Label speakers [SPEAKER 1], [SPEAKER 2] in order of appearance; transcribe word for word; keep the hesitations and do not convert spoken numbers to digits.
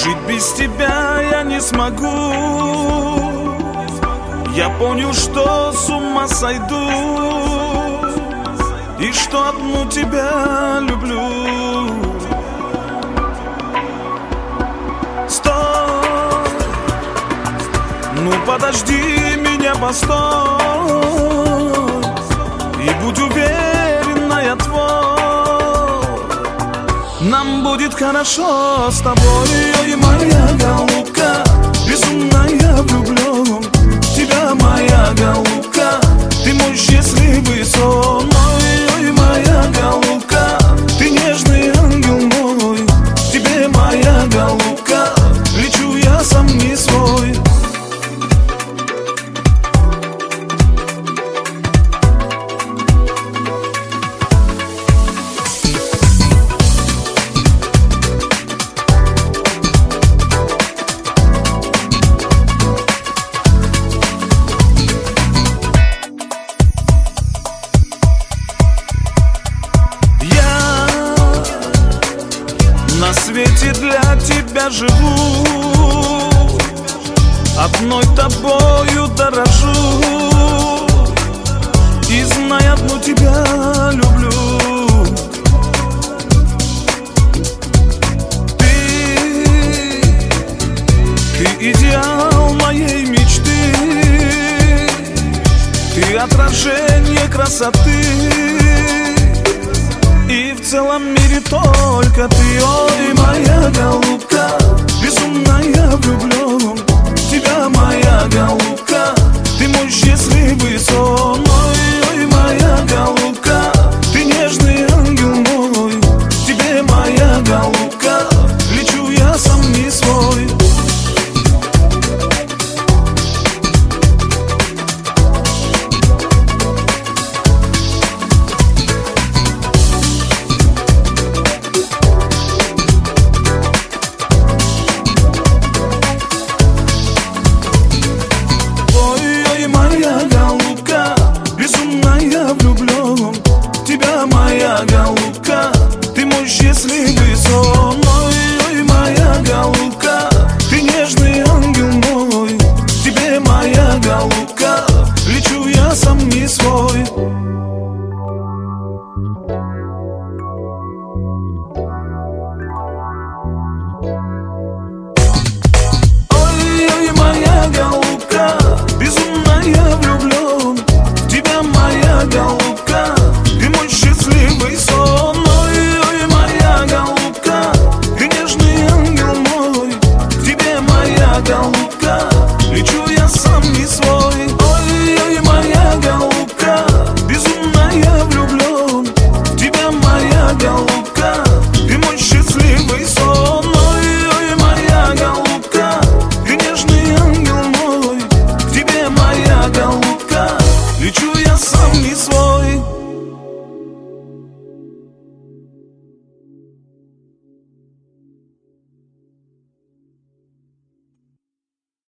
[SPEAKER 1] Жить без тебя я не смогу. Я понял, что с ума сойду, и что одну тебя люблю. Стой, ну подожди меня, постой, и будь уверена, я твой. Нам будет хорошо с тобой. Ой, моя голубка, безумно я влюблен в тебя, моя голубка, ты мой счастливый сон. Ой, ой, моя голубка, ты нежный ангел мой, тебе, моя голубка, лечу я сам не свой. На свете для тебя живу, одной тобою дорожу, и знай, одну тебя люблю. Ты, ты идеал моей мечты, ты отражение красоты, и в целом мире только ты. Ой, моя голубка, безумно я влюблен в тебя, моя голубка, ты мой счастливый сон. Ой, ой, моя голубка, ты нежный ангел мой, тебе, моя голубка, лечу я сам не свой. Моя голубка, ты мой счастливый сон. Ой, ой, моя голубка, ты нежный ангел мой, тебе, моя голубка, лечу я сам не свой. Ой, ой, моя голубка, безумно я влюблен в тебя, моя голубка, ты мой счастливый сон. Ой, ой, моя голубка, ты нежный ангел мой, тебе, моя голубка, лечу я сам не свой. Ой, ой, моя голубка, безумно я влюблен в тебя, моя голубка, ты мой счастливый сон. Ой, ой, моя голубка, ты нежный ангел мой, тебе, моя голубка, лечу я сам не свой.